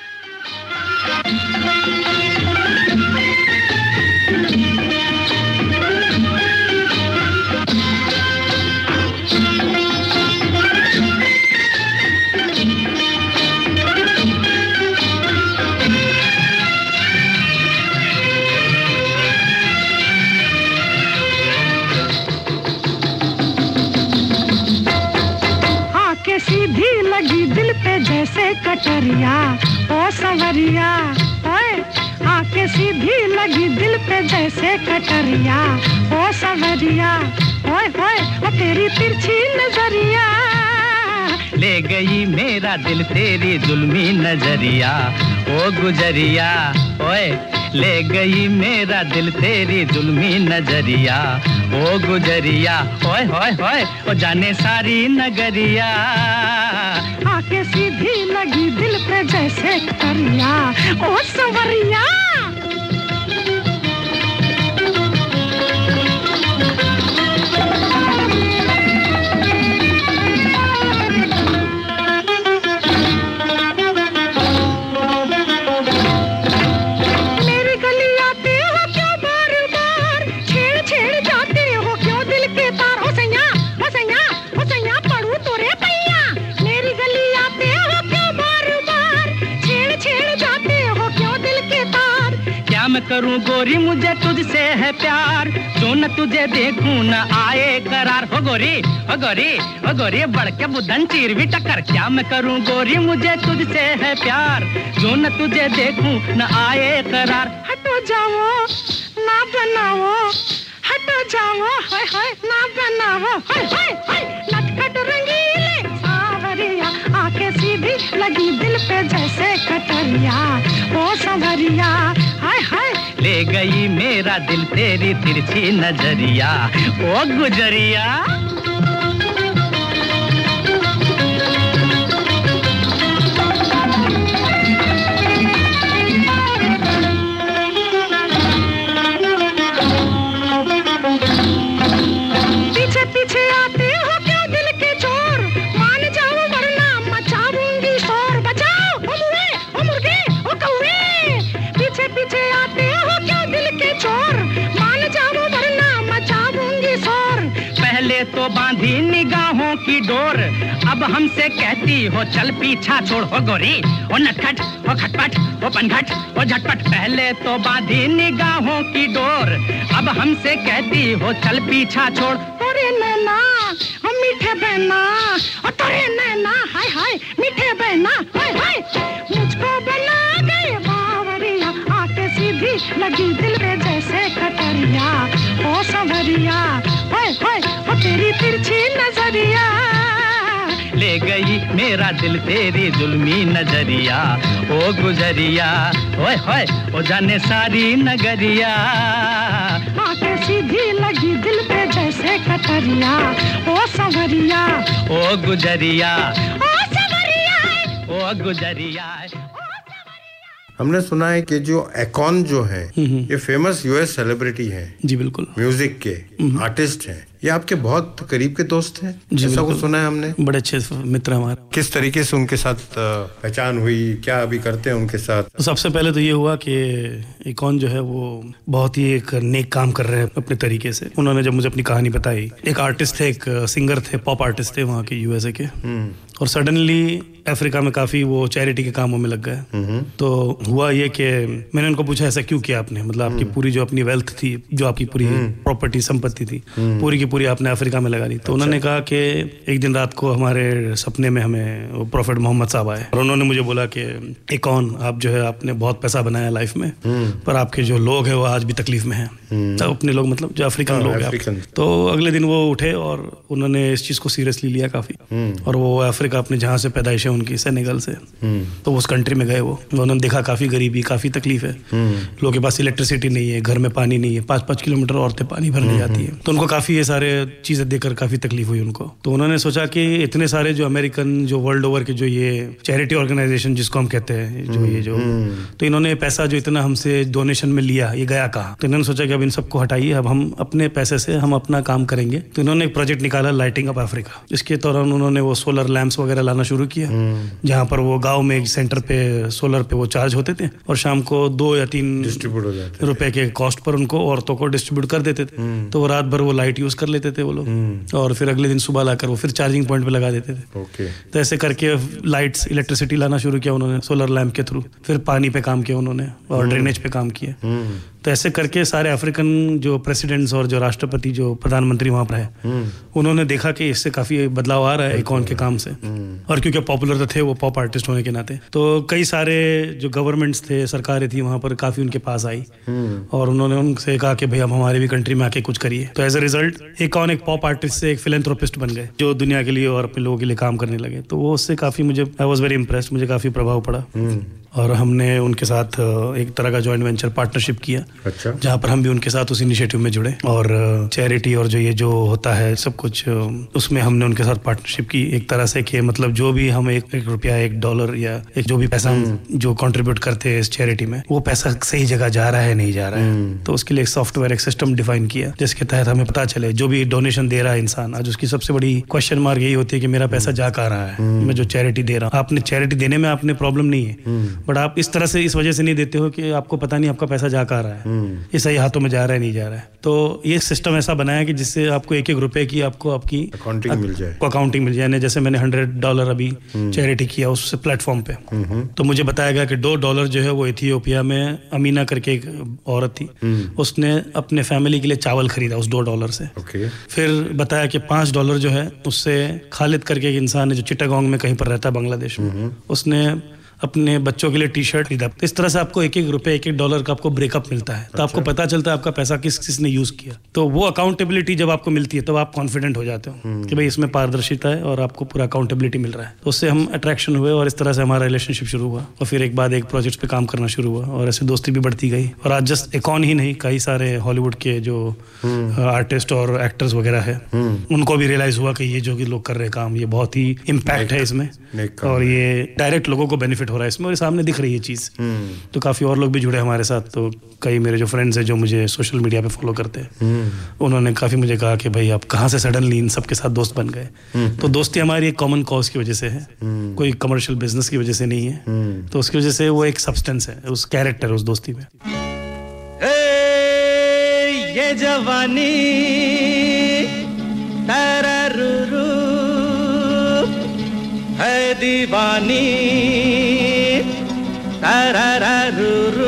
जैसे कटरिया ओ सवरिया, ओए आके सीधी लगी दिल पे जैसे कटरिया ओ सवरिया, ओए ओए ओ तेरी तिरछी नजरिया ले गई मेरा दिल तेरी जुल्मी नजरिया ओ गुजरिया, ओए ले गई मेरा दिल तेरी जुल्मी नजरिया ओ गुजरिया, ओए होए होए ओ जाने सारी नगरिया आके सीधी लगी दिल पे जैसे कटरिया ओ सवरिया। मैं करूं गोरी मुझे तुझसे है प्यार, जो न तुझे देखूं न आए करार। हो गोरी हो गोरी हो गोरी बढ़ के बुद्धन चीर भी टक्कर। क्या मैं करूं गोरी मुझे तुझसे है प्यार, जो न तुझे देखूं न आए करार। हटो जाओ ना बनाओ, हटो जाओ हाय हाय ना बनाओ, हाय हाय हाय नटखट रंगीले सावरिया आके सीधी लगी दिल पे जैसे कटरिया ओ सवरिया, हाय हाय ले गई मेरा दिल तेरी तिरछी नजरिया ओ गुजरिया। पीछे पीछे आते हो क्यों दिल के चोर, मान जाओ वरना मचाऊंगी शोर। बचाओ ओ मुर्गे ओ मुर्गे ओ कौवे, पीछे पीछे आते हो क्यों दिल के चोर, मान जाओ वरना मचाऊंगी शोर। पहले तो बांधी निगाहों की डोर, अब हमसे कहती हो चल पीछा छोड़। हो गोरी ओ नटखट ओ खटपट ओ पनघट ओ झटपट। पहले तो बांधी निगाहों की डोर, अब हमसे कहती हो चल पीछा छोड़। तोरे नैना ओ मीठे बहना, ओ तोरे नैना हाय हाय मीठे बहना, हाय हाय मुझको बना गए बावरिया आके सीधी लगी दिल में जैसे कटरिया ओ सवरिया, हाय हाय ओ तेरी तिरछी नजरिया ले गई मेरा दिल तेरी जुल्मी नजरिया ओ गुजरिया, ओए होए ओ जाने सारी नगरिया आके सीधी लगी दिल पे जैसे कटरिया ओ सवरिया ओ गुजरिया ओ सवरिया ओ गुजरिया। हमने सुना है कि जो एकॉन जो है ये फेमस यूएस सेलिब्रिटी हैं। जी बिल्कुल। म्यूजिक के आर्टिस्ट हैं। ये आपके बहुत करीब के दोस्त हैं, ऐसा कुछ सुना है हमने। बड़े अच्छे मित्र हमारे। किस तरीके से उनके साथ पहचान हुई, क्या अभी करते हैं उनके साथ? तो सबसे पहले तो ये हुआ कि एकॉन जो है वो बहुत ही एक नेक काम कर रहे हैं अपने तरीके से। उन्होंने जब मुझे अपनी कहानी बताई, एक आर्टिस्ट थे, एक सिंगर थे, पॉप आर्टिस्ट थे वहाँ के यूएसए के, और सडनली अफ्रीका में काफी वो चैरिटी के कामों में लग गए। तो हुआ ये कि मैंने उनको पूछा ऐसा क्यों किया आपने, मतलब आपकी पूरी जो अपनी वेल्थ थी, जो आपकी पूरी प्रॉपर्टी संपत्ति थी, पूरी की पूरी आपने अफ्रीका में लगा दी। तो उन्होंने कहा कि एक दिन रात को हमारे सपने में हमें प्रॉफेट मोहम्मद साहब आए और उन्होंने मुझे बोला कि एक कौन आप जो है आपने बहुत पैसा बनाया लाइफ में, पर आपके जो लोग हैं वो आज भी तकलीफ में हैं। तो अपने लोग मतलब जो अफ्रीकन लोग हैं। तो अगले दिन वो उठे और उन्होंने इस चीज़ को सीरियसली लिया काफ़ी, और वो अफ्रीका अपने जहाँ से पैदाइश है उनकी सेनेगल से, तो उस कंट्री में गए। वो उन्होंने देखा काफ़ी गरीबी, काफ़ी तकलीफ है, लोगों के पास इलेक्ट्रिसिटी नहीं है, घर में पानी नहीं है, पाँच पाँच किलोमीटर औरतें पानी भरने जाती है। तो उनको काफ़ी ये सारे चीज़ें देखकर काफ़ी तकलीफ हुई उनको। तो उन्होंने सोचा कि इतने सारे जो अमेरिकन जो वर्ल्ड ओवर के जो ये चैरिटी ऑर्गेनाइजेशन जिसको हम कहते हैं जो ये जो तो इन्होंने पैसा जो इतना हमसे डोनेशन में लिया ये गया कहाँ। तो इन्होंने सोचा कि अब इन सबको हटाइए, अब हम अपने पैसे से हम अपना काम करेंगे। तो इन्होंने एक प्रोजेक्ट निकाला लाइटिंग अप अफ्रीका। इसके दौरान उन्होंने वो सोलर लैंप्स वगैरह लाना शुरू किया, जहाँ पर वो गाँव में एक सेंटर पे सोलर पे वो चार्ज होते थे और शाम को दो या तीन डिस्ट्रीब्यूट हो जाते रुपए के कॉस्ट पर उनको औरतों को डिस्ट्रीब्यूट कर देते थे। तो वो रात भर वो लाइट यूज कर लेते थे वो लोग, और फिर अगले दिन सुबह लाकर वो फिर चार्जिंग पॉइंट पे लगा देते थे। ओके। तो ऐसे करके लाइट्स इलेक्ट्रिसिटी लाना शुरू किया उन्होंने सोलर लैंप के थ्रू। फिर पानी पे काम किया उन्होंने और ड्रेनेज पे काम किया। तो ऐसे करके सारे अफ्रीकन जो प्रेसिडेंट्स और जो राष्ट्रपति जो प्रधानमंत्री वहाँ पर है उन्होंने देखा कि इससे काफ़ी बदलाव आ रहा है इकॉन के काम से। और क्योंकि पॉपुलर तो थे वो पॉप आर्टिस्ट होने के नाते, तो कई सारे जो गवर्नमेंट्स थे, सरकारें थी वहाँ पर काफ़ी उनके पास आई और उन्होंने उनसे कहा कि भाई अब हमारे भी कंट्री में आके कुछ करिए। तो एज अ रिजल्ट इकॉन एक पॉप आर्टिस्ट से एक फिलेंथ्रोपिस्ट बन गए जो दुनिया के लिए और अपने लोगों के लिए काम करने लगे। तो वो उससे काफ़ी मुझे आई वॉज वेरी इम्प्रेस्ड, मुझे काफ़ी प्रभाव पड़ा और हमने उनके साथ एक तरह का जॉइंट वेंचर पार्टनरशिप किया। अच्छा। जहाँ पर हम भी उनके साथ उस इनिशिएटिव में जुड़े और चैरिटी और जो ये जो होता है सब कुछ उसमें हमने उनके साथ पार्टनरशिप की एक तरह से कि मतलब जो भी हम एक एक रुपया एक डॉलर या एक जो भी पैसा हम जो कंट्रीब्यूट करते हैं इस चैरिटी में वो पैसा सही जगह जा रहा है नहीं जा रहा है। तो उसके लिए एक सॉफ्टवेयर एक सिस्टम डिफाइन किया जिसके तहत हमें पता चले जो भी डोनेशन दे रहा है इंसान, आज उसकी सबसे बड़ी क्वेश्चन मार्क यही होती है कि मेरा पैसा जा कहाँ रहा है, मैं जो चैरिटी दे रहा हूँ। आपने चैरिटी देने में आपने प्रॉब्लम नहीं है, बट आप इस तरह से इस वजह से नहीं देते हो कि आपको पता नहीं आपका पैसा जा कहाँ रहा है, ये सही हाथों में जा रहा है नहीं जा रहा है। तो ये सिस्टम ऐसा बनाया कि जिससे आपको एक एक रुपए की आपको आपकी अकाउंटिंग मिल जाए अकाउंटिंग मिल जाए। जैसे मैंने हंड्रेड डॉलर अभी चैरिटी किया उस प्लेटफॉर्म पे, तो मुझे बताया गया कि दो डॉलर जो है वो इथियोपिया में अमीना करके एक औरत थी, उसने अपने फैमिली के लिए चावल खरीदा उस दो डॉलर से। फिर बताया कि पाँच डॉलर जो है उससे खालिद करके एक इंसान है जो चिटागोंग में कहीं पर रहता है बांग्लादेश में, उसने अपने बच्चों के लिए टी शर्ट खरीदा। तो इस तरह से आपको एक एक रुपए एक एक डॉलर का आपको ब्रेकअप मिलता है। तो अच्छा। आपको पता चलता है आपका पैसा किस किसने यूज किया। तो वो अकाउंटेबिलिटी जब आपको मिलती है तो आप कॉन्फिडेंट हो जाते हो कि भाई इसमें पारदर्शिता है और आपको पूरा अकाउंटेबिलिटी मिल रहा है। तो उससे हम अट्रैक्शन हुए और इस तरह से हमारा रिलेशनशिप शुरू हुआ और फिर एक बाद एक प्रोजेक्ट पे काम करना शुरू हुआ और ऐसे दोस्ती भी बढ़ती गई। और आज जस्ट इकॉन ही नहीं, कई सारे हॉलीवुड के जो आर्टिस्ट और एक्टर्स वगैरह है उनको भी रियलाइज हुआ कि ये जो कि लोग कर रहे काम ये बहुत ही इम्पैक्ट है इसमें और ये डायरेक्ट लोगों को बेनिफिट हो रहा है इसमें और सामने दिख रही है चीज। तो काफी और लोग भी जुड़े हमारे साथ। तो कई मेरे जो फ्रेंड्स हैं जो मुझे सोशल मीडिया पे फॉलो करते हैं उन्होंने काफी मुझे कहा कि भाई आप कहाँ से सडनली इन सबके साथ दोस्त बन गए। तो दोस्ती हमारी एक कॉमन कॉज की वजह से है, कोई कमर्शियल बिजनेस की वजह से नहीं है। तो उसकी वजह से वो एक सब्सटेंस है, उस कैरेक्टर उस दोस्ती में। ये जवानी तररुरु है दीवानी तररुरु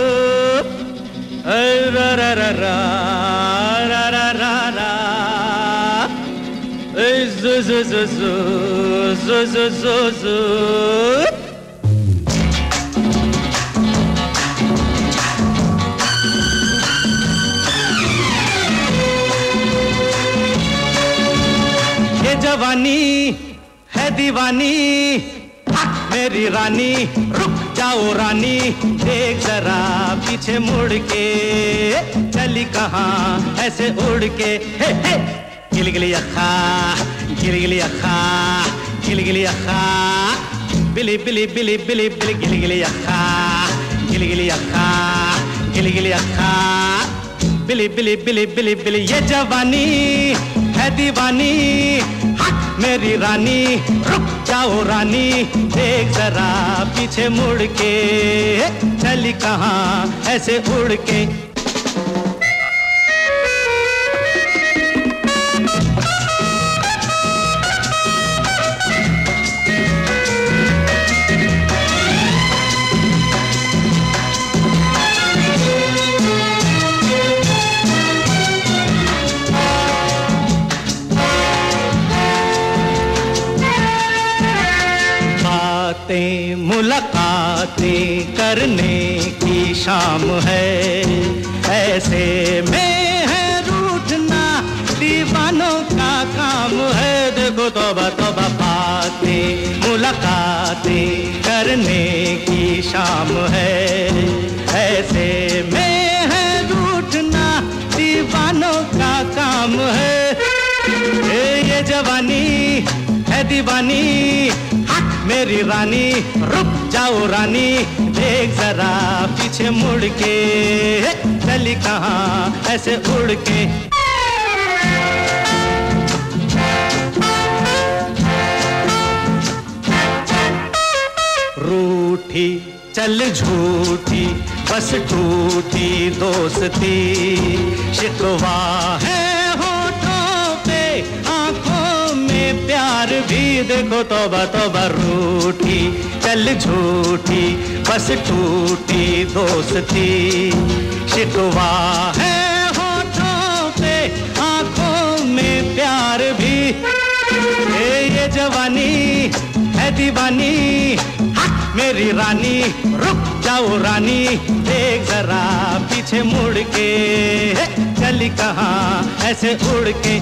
ररररा ररररा जु जु जु जु जु जु जु जवानी है दीवानी मेरी रानी, रुक जाओ रानी, देख जरा पीछे मुड़ के चली कहाँ ऐसे उड़ के। हे हे गिली गिली अखा गिली गिली अखा गिली गिली अखा बिली बिली बिली बिली बिली गिली गिली अखा गिली गिली अखा गिली गिली अखा बिली बिली बिली बिली बिली। ये जवानी है दीवानी मेरी रानी, रुक जाओ रानी, देख जरा पीछे मुड़ के चली कहाँ ऐसे उड़ के। बातें मुलाकातें करने की शाम है, ऐसे में है रूठना दीवानों का काम है। देखो तौबा तौबा बातें मुलाकातें करने की शाम है, ऐसे में है रूठना दीवानों का काम है। ए ये जवानी है दीवानी, मेरी रानी रुक जाओ रानी, देख जरा पीछे मुड़ के, चली कहाँ ऐसे उड़ के। रूठी चल झूठी बस टूटी दोस्ती, शिकवा है प्यार भी। देखो तौबा तौबा रूठी चल झूठी बस टूटी दोस्ती, शिकवा है होठों पे आंखों में प्यार भी। ए ये जवानी है दीवानी, मेरी रानी रुक जाओ रानी, देख जरा पीछे मुड़ के, चली कहाँ ऐसे उड़ के।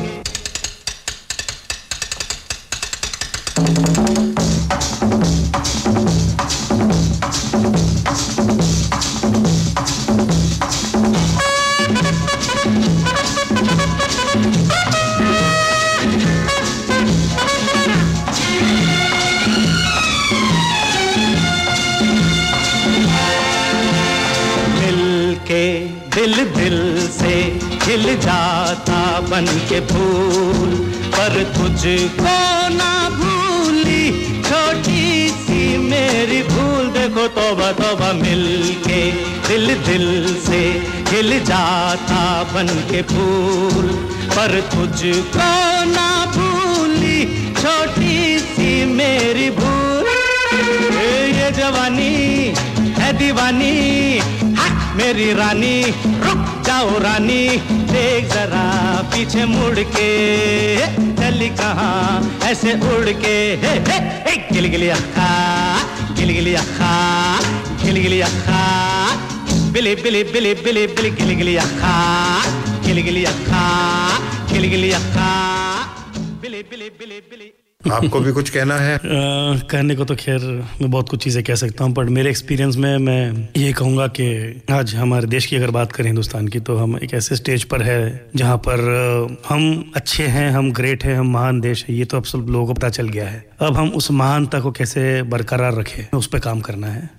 दिल दिल से खिल जाता बन के फूल, पर तुझको ना भूली छोटी सी मेरी भूल। देखो तौबा तौबा मिलके दिल दिल से खिल जाता बन के फूल, पर तुझको ना भूली छोटी सी मेरी भूल। ये जवानी है दीवानी, मेरी रानी रुक जाओ रानी, देख जरा पीछे मुड़ के, चली कहाँ ऐसे उड़ के। हे हे हे गिलगिली अखा गिलगिली अखा गिलगिली अखा, बिली बिली बिली बिली बिली गिलगिली अखा गिलगिली अखा गिलगिली अखा, बिली बिली बिली बिली। आपको भी कुछ कहना है? आ, कहने को तो खैर मैं बहुत कुछ चीज़ें कह सकता हूँ, पर मेरे एक्सपीरियंस में मैं ये कहूँगा कि आज हमारे देश की अगर बात करें हिंदुस्तान की, तो हम एक ऐसे स्टेज पर है जहाँ पर हम अच्छे हैं, हम ग्रेट हैं, हम महान देश है, ये तो अब सब लोगों को पता चल गया है। अब हम उस महानता को कैसे बरकरार रखें, उस पर काम करना है।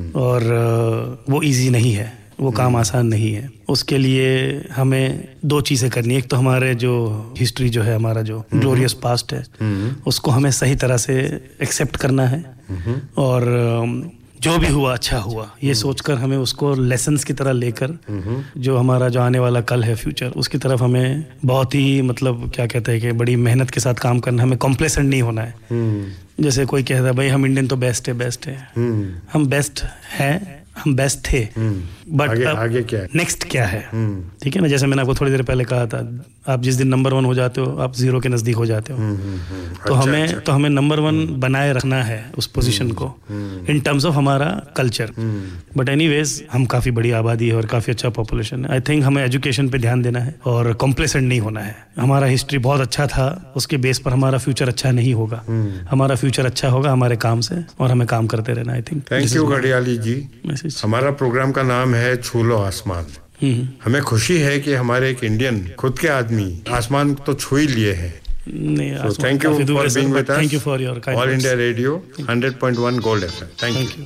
और वो ईजी नहीं है, वो काम आसान नहीं है। उसके लिए हमें दो चीज़ें करनी है। एक तो हमारे जो हिस्ट्री जो है, हमारा जो ग्लोरियस पास्ट है, उसको हमें सही तरह से एक्सेप्ट करना है, और जो भी हुआ अच्छा हुआ ये सोचकर हमें उसको लेसन्स की तरह लेकर जो हमारा जो आने वाला कल है, फ्यूचर, उसकी तरफ हमें बहुत ही मतलब क्या कहते हैं कि बड़ी मेहनत के साथ काम करना। हमें कॉम्प्लेसेंट नहीं होना है। जैसे कोई कहता है भाई हम इंडियन तो बेस्ट है, बेस्ट है, हम बेस्ट हैं, हम बेस्ट थे, बट आगे, आगे क्या है, नेक्स्ट क्या है, ठीक है ना। जैसे मैंने आपको थोड़ी देर पहले कहा था, आप जिस दिन नंबर वन हो जाते हो आप जीरो के नजदीक हो जाते हो। तो अच्छा, हमें अच्छा। तो हमें नंबर वन बनाए रखना है उस पोजीशन को इन टर्म्स ऑफ हमारा कल्चर। बट एनीवेज हम काफ़ी बड़ी आबादी है और काफ़ी अच्छा पॉपुलेशन है। आई थिंक हमें एजुकेशन पे ध्यान देना है और कॉम्प्लेसेंट नहीं होना है। हमारा हिस्ट्री बहुत अच्छा था, उसके बेस पर हमारा फ्यूचर अच्छा नहीं होगा। हमारा फ्यूचर अच्छा होगा हमारे काम से, और हमें काम करते रहना। I think thank you Ghadiyali ji. Message. हमारा प्रोग्राम का नाम है छू लो आसमान। हमें खुशी है कि हमारे एक इंडियन खुद के आदमी आसमान तो छू ही लिए हैं। नहीं, thank you for being with us. Thank you for your kind all India radio hundred point one gold FM. Thank you.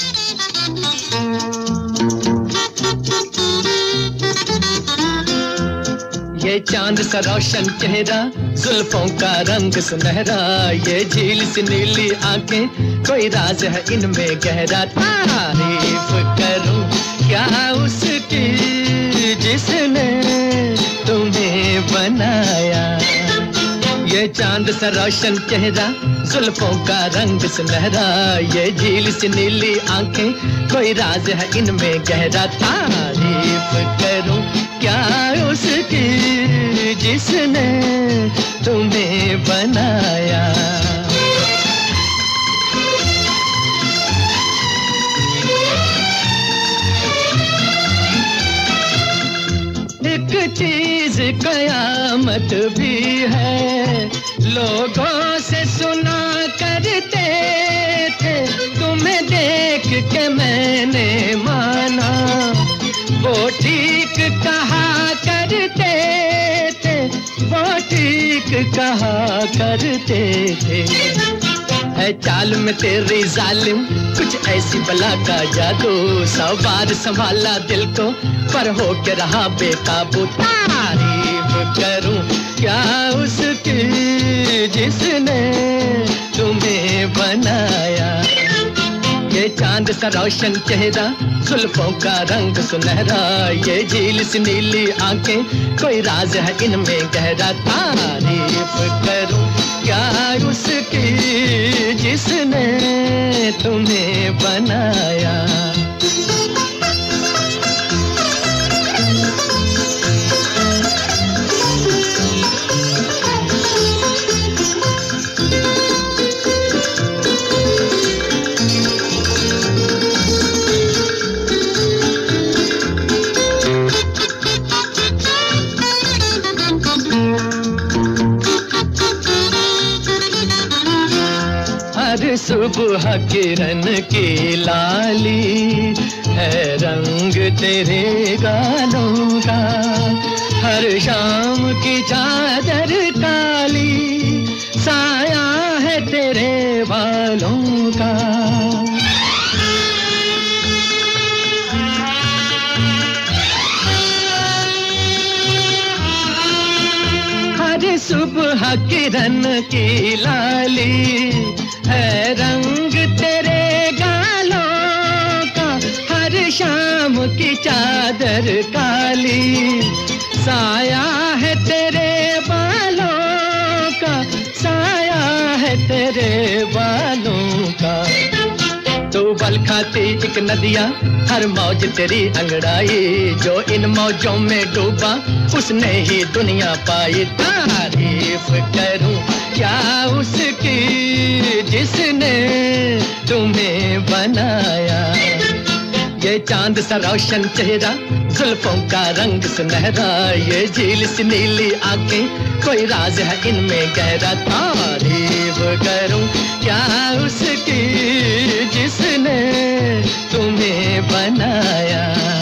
ये चांद सा रोशन चेहरा, जुल्फों का रंग सुनहरा, ये झील सी नीली आंखें, कोई राज है इनमें गहरा। तारीफ करूं क्या उसकी जिसने तुम्हें बनाया। ये चांद सा रोशन चेहरा, जुल्फों का रंग सुनहरा, ये झील सी नीली आंखें, कोई राज है इनमें गहरा। तारीफ करूं क्या उसकी जिसने तुम्हें बनाया। कयामत भी है। लोगों से सुना करते थे, तुम्हें देख के मैंने माना। वो ठीक कहा करते थे, वो ठीक कहा करते थे। है चाल में तेरी जालिम कुछ ऐसी बला का जादू, सौ बार संभाला दिल को पर हो के रहा बेकाबू। तारीफ करूं क्या उसकी जिसने तुम्हें बनाया। ये चांद सा रोशन चेहरा, जुल्फों का रंग सुनहरा, ये झील सी नीली आंखें, कोई राज है इनमें गहरा। तारीफ करूं क्या उसकी जिसने तुम्हें बनाया। सुबह किरण की लाली है रंग तेरे गालों का, हर शाम की चादर काली साया है तेरे बालों का। हर सुबह किरण की लाली है रंग तेरे गालों का, हर शाम की चादर काली साया है तेरे बालों का, साया है तेरे बालों का। तू बल खाती एक नदिया, हर मौज तेरी अंगड़ाई, जो इन मौजों में डूबा उसने ही दुनिया पाई। तारीफ करूं क्या उसकी जिसने तुम्हें बनाया। ये चांद सा रोशन चेहरा, जुल्फों का रंग सुनहरा, ये झील सी नीली आंखें, कोई राज है इनमें गहरा। तारीफ करूं क्या उसकी जिसने तुम्हें बनाया।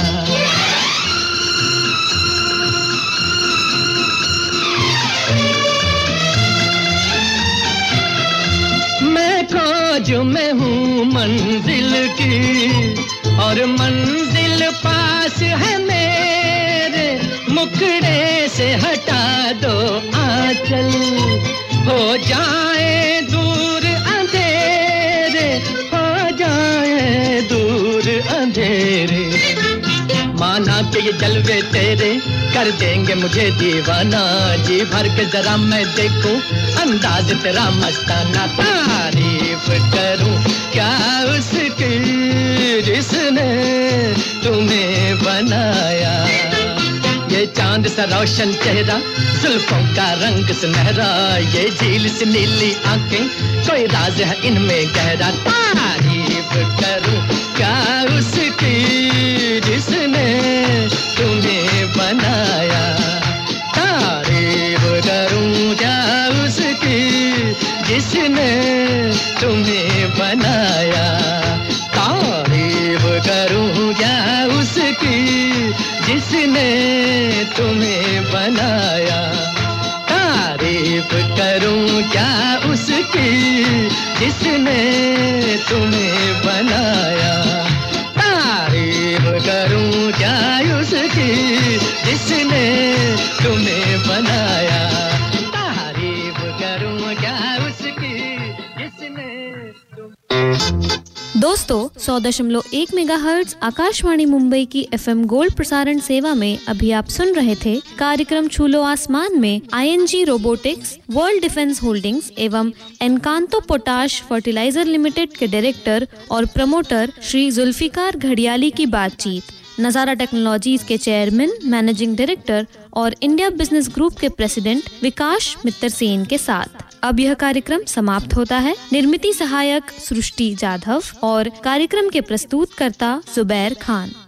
जो मैं हूँ मंजिल की और मंजिल पास है मेरे, मुखड़े से हटा दो आंचल, हो जाए दूर अंधेरे, हो जाए दूर अंधेरे। माना कि ये जलवे तेरे कर देंगे मुझे दीवाना, जी भर के जरा मैं देखूं अंदाज तेरा मस्ताना। तारीफ करूं क्या उसकी जिसने तुम्हें बनाया। ये चांद सा रोशन चेहरा, जुल्फों का रंग सुनहरा, ये झील सी नीली आंखें, कोई राज है इनमें गहरा। तारीफ करूं क्या उसकी जिसने तुम्हें बनाया। तारीफ करूं क्या उसकी जिसने तुम्हें बनाया। तारीफ करूं क्या उसकी जिसने तुम्हें बनाया। तारीफ करूं क्या उसकी जिसने तुम्हें बनाया। तारीफ करूं क्या उसकी जिसने तुम्हें बनाया। तारीफ करूं क्या उसकी जिसने तुम। दोस्तों, सौ दशमलव एक मेगाहर्ट्ज आकाशवाणी मुंबई की एफएम गोल्ड प्रसारण सेवा में अभी आप सुन रहे थे कार्यक्रम छूलो आसमान में ING robotics, world defence holdings एवं एनकांतो पोटाश फर्टिलाइजर लिमिटेड के डायरेक्टर और प्रमोटर श्री जुल्फिकार घड़ियाली की बातचीत नजारा टेक्नोलॉजीज के चेयरमैन, मैनेजिंग डायरेक्टर और इंडिया बिजनेस ग्रुप के प्रेसिडेंट विकास मित्तर सेन के साथ। अब यह कार्यक्रम समाप्त होता है। निर्मिति सहायक सृष्टि जाधव और कार्यक्रम के प्रस्तुतकर्ता जुबैर खान।